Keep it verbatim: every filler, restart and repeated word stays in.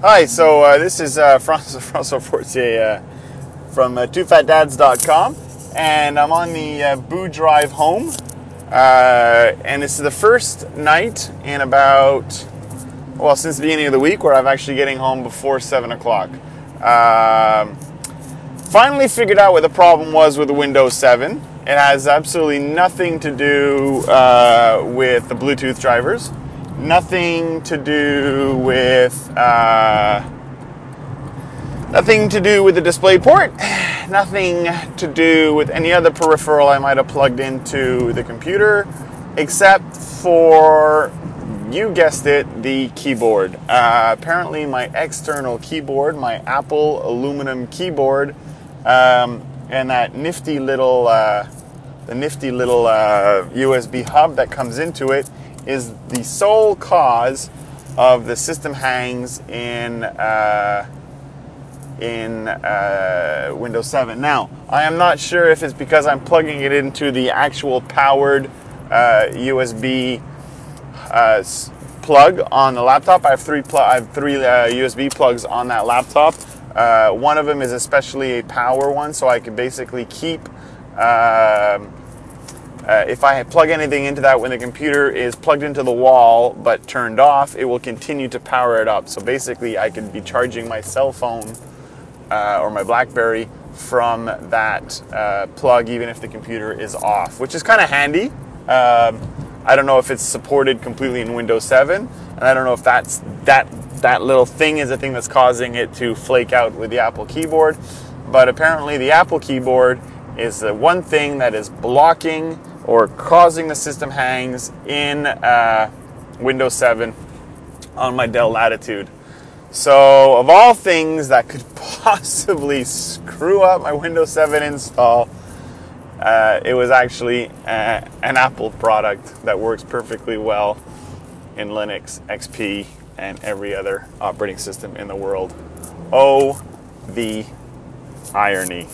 Hi, so uh, this is uh, François, François Fortier uh, from uh, two fat dads dot com, and I'm on the uh, Boo Drive home, uh, and this is the first night in about, well, since the beginning of the week where I'm actually getting home before seven o'clock. Um, finally figured out what the problem was with the Windows seven. It has absolutely nothing to do uh, with the Bluetooth drivers. Nothing to do with uh, nothing to do with the display port. Nothing to do with any other peripheral I might have plugged into the computer, except for, you guessed it, the keyboard. Uh, apparently, my external keyboard, my Apple aluminum keyboard, um, and that nifty little, uh, the nifty little uh, U S B hub that comes into it, is the sole cause of the system hangs in uh, in uh, Windows seven. Now, I am not sure if it's because I'm plugging it into the actual powered uh, U S B uh, plug on the laptop. I have three pl- I have three uh, U S B plugs on that laptop. Uh, one of them is especially a power one, so I can basically keep. Uh, Uh, if I plug anything into that when the computer is plugged into the wall but turned off, it will continue to power it up. So basically, I could be charging my cell phone uh, or my BlackBerry from that uh, plug even if the computer is off, which is kind of handy. Um, I don't know if it's supported completely in Windows seven, and I don't know if that's that that little thing is the thing that's causing it to flake out with the Apple keyboard. But apparently, the Apple keyboard is the one thing that is blocking or causing the system hangs in uh, Windows seven on my Dell Latitude. So, of all things that could possibly screw up my Windows seven install, uh, it was actually uh, an Apple product that works perfectly well in Linux, X P, and every other operating system in the world. Oh, the irony.